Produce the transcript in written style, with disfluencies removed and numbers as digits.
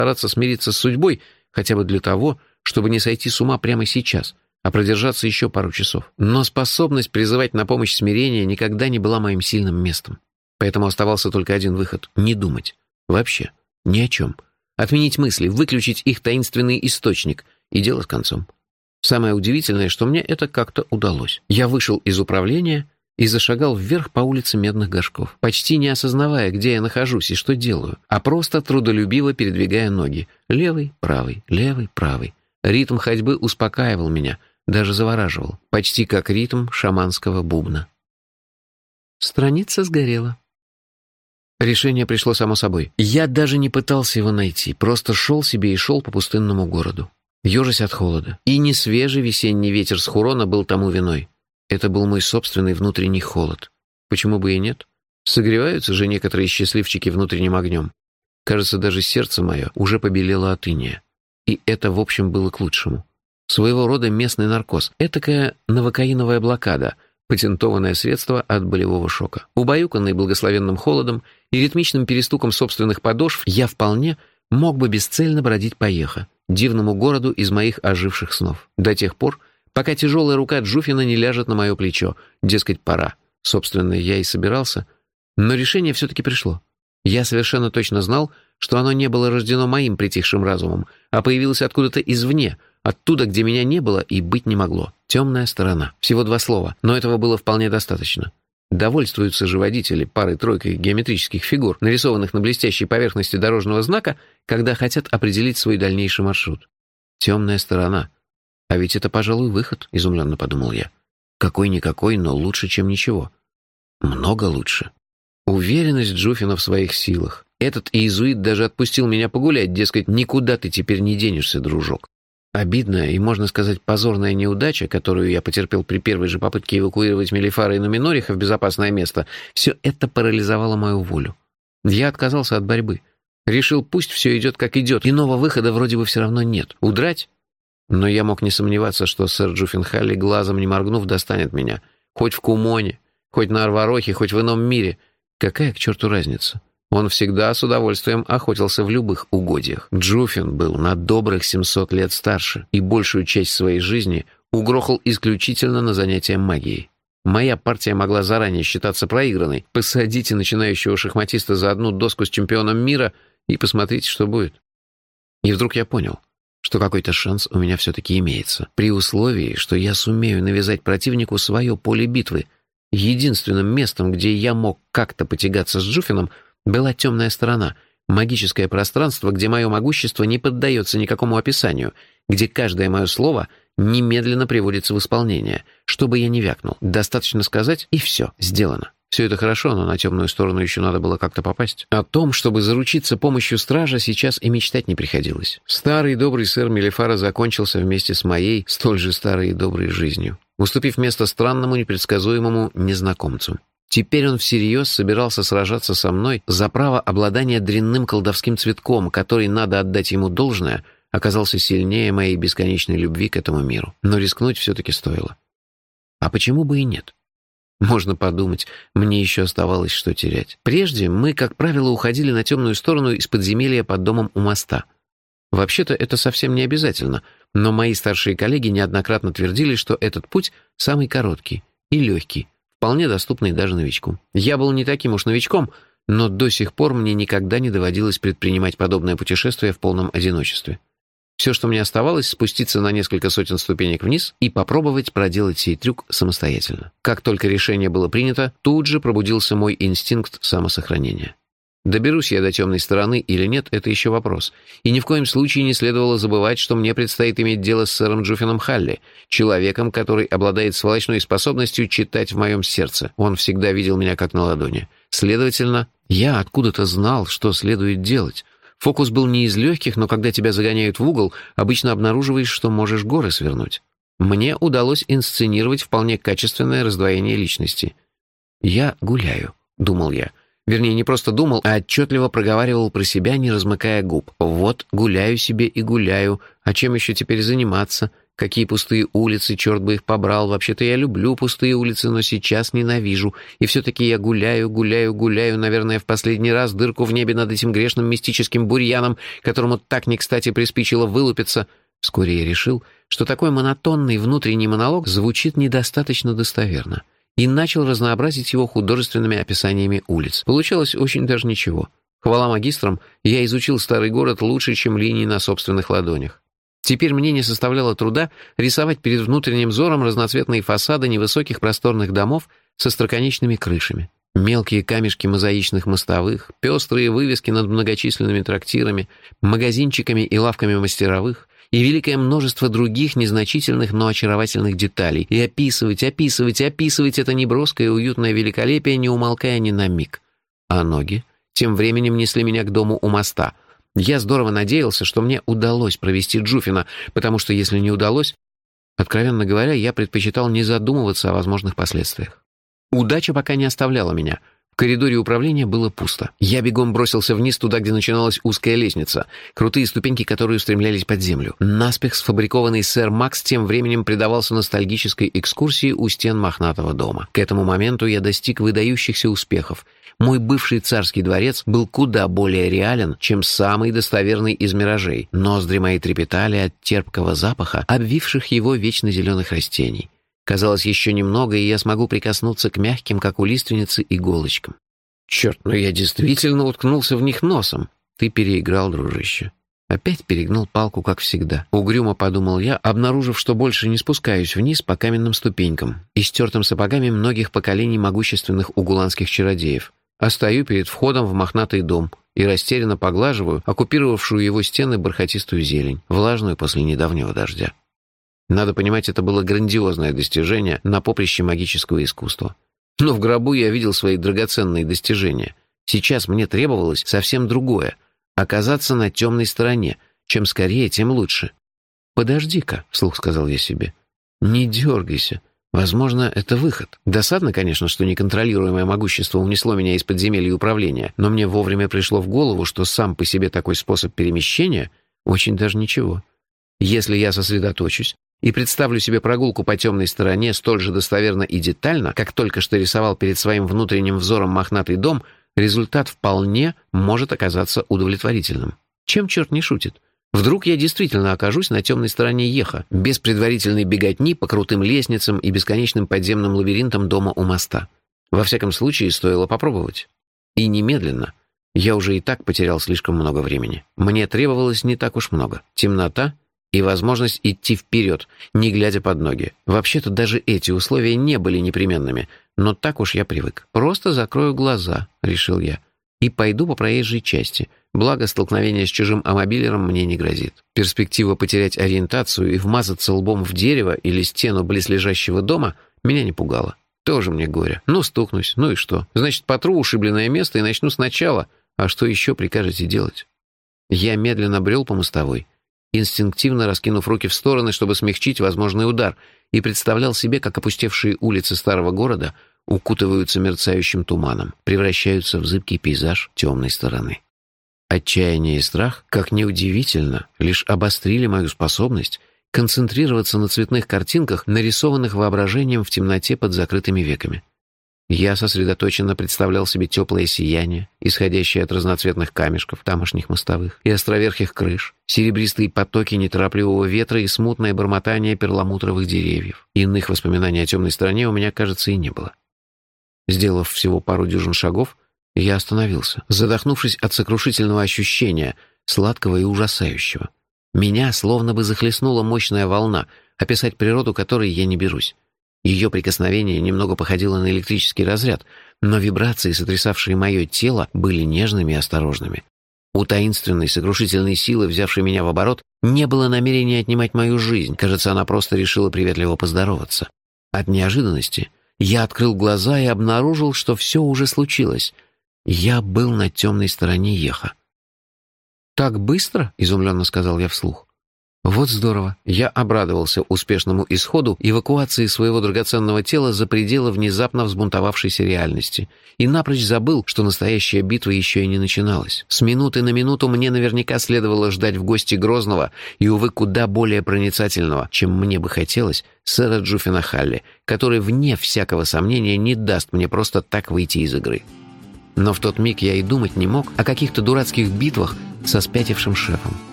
постараться смириться с судьбой, хотя бы для того, чтобы не сойти с ума прямо сейчас, а продержаться еще пару часов. Но способность призывать на помощь смирение никогда не была моим сильным местом. Поэтому оставался только один выход — не думать. Вообще. Ни о чем. Отменить мысли, выключить их таинственный источник, и дело с концом. Самое удивительное, что мне это как-то удалось. Я вышел из управления и зашагал вверх по улице Медных Горшков, почти не осознавая, где я нахожусь и что делаю, а просто трудолюбиво передвигая ноги. Левый, правый, левый, правый. Ритм ходьбы успокаивал меня, даже завораживал, почти как ритм шаманского бубна. Страница сгорела. Решение пришло само собой. Я даже не пытался его найти, просто шел себе и шел по пустынному городу, ежась от холода. И не свежий весенний ветер с Хурона был тому виной. Это был мой собственный внутренний холод. Почему бы и нет? Согреваются же некоторые счастливчики внутренним огнем. Кажется, даже сердце мое уже побелело от иния. И это, в общем, было к лучшему. Своего рода местный наркоз. Этакая новокаиновая блокада, патентованное средство от болевого шока. Убаюканный благословенным холодом и ритмичным перестуком собственных подошв, я вполне мог бы бесцельно бродить по Йеха, дивному городу из моих оживших снов, до тех пор, пока тяжелая рука Джуфина не ляжет на мое плечо, дескать, пора. Собственно, я и собирался. Но решение все-таки пришло. Я совершенно точно знал, что оно не было рождено моим притихшим разумом, а появилось откуда-то извне, оттуда, где меня не было и быть не могло. Темная сторона. Всего 2 слова, но этого было вполне достаточно. Довольствуются же водители парой-тройкой геометрических фигур, нарисованных на блестящей поверхности дорожного знака, когда хотят определить свой дальнейший маршрут. Темная сторона. А ведь это, пожалуй, выход, изумленно подумал я. Какой-никакой, но лучше, чем ничего. Много лучше. Уверенность Джуфина в своих силах. Этот иезуит даже отпустил меня погулять, дескать, никуда ты теперь не денешься, дружок. Обидная и, можно сказать, позорная неудача, которую я потерпел при первой же попытке эвакуировать Мелифара и Нуминориха в безопасное место, все это парализовало мою волю. Я отказался от борьбы. Решил, пусть все идет как идет, иного выхода вроде бы все равно нет. Удрать? Но я мог не сомневаться, что сэр Джуфин Халли, глазом не моргнув, достанет меня. Хоть в Кумоне, хоть на Арварохе, хоть в ином мире. Какая к черту разница? Он всегда с удовольствием охотился в любых угодьях. Джуфин был на добрых 700 лет старше и большую часть своей жизни угрохал исключительно на занятия магией. Моя партия могла заранее считаться проигранной. Посадите начинающего шахматиста за одну доску с чемпионом мира и посмотрите, что будет. И вдруг я понял, что какой-то шанс у меня все-таки имеется, при условии, что я сумею навязать противнику свое поле битвы. Единственным местом, где я мог как-то потягаться с Джуфином, была темная сторона, магическое пространство, где мое могущество не поддается никакому описанию, где каждое мое слово немедленно приводится в исполнение, что бы я ни вякнул. Достаточно сказать, и все, сделано. Все это хорошо, но на темную сторону еще надо было как-то попасть. О том, чтобы заручиться помощью стража, сейчас и мечтать не приходилось. Старый добрый сэр Мелифара закончился вместе с моей столь же старой и доброй жизнью, уступив место странному, непредсказуемому незнакомцу. Теперь он всерьез собирался сражаться со мной за право обладания дрянным колдовским цветком, который, надо отдать ему должное, оказался сильнее моей бесконечной любви к этому миру. Но рискнуть все-таки стоило. А почему бы и нет? Можно подумать, мне еще оставалось что терять. Прежде мы, как правило, уходили на темную сторону из подземелья под домом у моста. Вообще-то это совсем не обязательно, но мои старшие коллеги неоднократно твердили, что этот путь самый короткий и легкий, вполне доступный даже новичку. Я был не таким уж новичком, но до сих пор мне никогда не доводилось предпринимать подобное путешествие в полном одиночестве. Все, что мне оставалось, спуститься на несколько сотен ступенек вниз и попробовать проделать сей трюк самостоятельно. Как только решение было принято, тут же пробудился мой инстинкт самосохранения. Доберусь я до темной стороны или нет, это еще вопрос. И ни в коем случае не следовало забывать, что мне предстоит иметь дело с сэром Джуфином Халли, человеком, который обладает сволочной способностью читать в моем сердце. Он всегда видел меня как на ладони. Следовательно, я откуда-то знал, что следует делать. Фокус был не из легких, но когда тебя загоняют в угол, обычно обнаруживаешь, что можешь горы свернуть. Мне удалось инсценировать вполне качественное раздвоение личности. «Я гуляю», — думал я. Вернее, не просто думал, а отчетливо проговаривал про себя, не размыкая губ. «Вот, гуляю себе и гуляю. А чем еще теперь заниматься? Какие пустые улицы, черт бы их побрал. Вообще-то я люблю пустые улицы, но сейчас ненавижу. И все-таки я гуляю, наверное, в последний раз дырку в небе над этим грешным мистическим бурьяном, которому так не кстати приспичило вылупиться. Вскоре я решил, что такой монотонный внутренний монолог звучит недостаточно достоверно, и начал разнообразить его художественными описаниями улиц. Получалось очень даже ничего. Хвала магистрам, я изучил старый город лучше, чем линии на собственных ладонях. Теперь мне не составляло труда рисовать перед внутренним взором разноцветные фасады невысоких просторных домов со остроконечными крышами, мелкие камешки мозаичных мостовых, пестрые вывески над многочисленными трактирами, магазинчиками и лавками мастеровых, и великое множество других незначительных, но очаровательных деталей, и описывать это неброское уютное великолепие, не умолкая ни на миг. А ноги тем временем несли меня к дому у моста. Я здорово надеялся, что мне удалось провести Джуфина, потому что если не удалось, откровенно говоря, я предпочитал не задумываться о возможных последствиях. Удача пока не оставляла меня. В коридоре управления было пусто. Я бегом бросился вниз туда, где начиналась узкая лестница, крутые ступеньки, которые устремлялись под землю. Наспех сфабрикованный сэр Макс тем временем предавался ностальгической экскурсии у стен мохнатого дома. К этому моменту я достиг выдающихся успехов. Мой бывший царский дворец был куда более реален, чем самый достоверный из миражей. Ноздри мои трепетали от терпкого запаха, обвивших его вечно зеленых растений. Казалось, еще немного, и я смогу прикоснуться к мягким, как у лиственницы, иголочкам. Черт, но я действительно уткнулся в них носом. Ты переиграл, дружище. Опять перегнул палку, как всегда. Угрюмо подумал я, обнаружив, что больше не спускаюсь вниз по каменным ступенькам, истертым сапогами многих поколений могущественных угуланских чародеев, а стою перед входом в мохнатый дом и растерянно поглаживаю оккупировавшую его стены бархатистую зелень, влажную после недавнего дождя. Надо понимать, это было грандиозное достижение на поприще магического искусства. Но в гробу я видел свои драгоценные достижения. Сейчас мне требовалось совсем другое — оказаться на темной стороне. Чем скорее, тем лучше. «Подожди-ка», — вслух сказал я себе. «Не дергайся. Возможно, это выход. Досадно, конечно, что неконтролируемое могущество унесло меня из подземелья управления, но мне вовремя пришло в голову, что сам по себе такой способ перемещения очень даже ничего. Если я сосредоточусь и представлю себе прогулку по темной стороне столь же достоверно и детально, как только что рисовал перед своим внутренним взором мохнатый дом, результат вполне может оказаться удовлетворительным. Чем черт не шутит? Вдруг я действительно окажусь на темной стороне Еха, без предварительной беготни по крутым лестницам и бесконечным подземным лабиринтам дома у моста. Во всяком случае, стоило попробовать. И немедленно. Я уже и так потерял слишком много времени. Мне требовалось не так уж много. Темнота и возможность идти вперед, не глядя под ноги. Вообще-то даже эти условия не были непременными, но так уж я привык. «Просто закрою глаза», — решил я, — «и пойду по проезжей части. Благо, столкновение с чужим амобилером мне не грозит». Перспектива потерять ориентацию и вмазаться лбом в дерево или стену близлежащего дома меня не пугала. Тоже мне горе. Ну, стукнусь, ну и что? Значит, потру ушибленное место и начну сначала. А что еще прикажете делать? Я медленно брел по мостовой, инстинктивно раскинув руки в стороны, чтобы смягчить возможный удар, и представлял себе, как опустевшие улицы старого города укутываются мерцающим туманом, превращаются в зыбкий пейзаж темной стороны. Отчаяние и страх, как ни удивительно, лишь обострили мою способность концентрироваться на цветных картинках, нарисованных воображением в темноте под закрытыми веками. Я сосредоточенно представлял себе теплое сияние, исходящее от разноцветных камешков, тамошних мостовых и островерхих крыш, серебристые потоки неторопливого ветра и смутное бормотание перламутровых деревьев. Иных воспоминаний о темной стороне у меня, кажется, и не было. Сделав всего пару дюжин шагов, я остановился, задохнувшись от сокрушительного ощущения, сладкого и ужасающего. Меня словно бы захлестнула мощная волна, описать природу которой я не берусь. Ее прикосновение немного походило на электрический разряд, но вибрации, сотрясавшие мое тело, были нежными и осторожными. У таинственной, сокрушительной силы, взявшей меня в оборот, не было намерения отнимать мою жизнь. Кажется, она просто решила приветливо поздороваться. От неожиданности я открыл глаза и обнаружил, что все уже случилось. Я был на темной стороне Еха. «Так быстро?» — изумленно сказал я вслух. Вот здорово. Я обрадовался успешному исходу эвакуации своего драгоценного тела за пределы внезапно взбунтовавшейся реальности и напрочь забыл, что настоящая битва еще и не начиналась. С минуты на минуту мне наверняка следовало ждать в гости грозного и, увы, куда более проницательного, чем мне бы хотелось, сэра Джуффина Халли, который, вне всякого сомнения, не даст мне просто так выйти из игры. Но в тот миг я и думать не мог о каких-то дурацких битвах со спятившим шефом.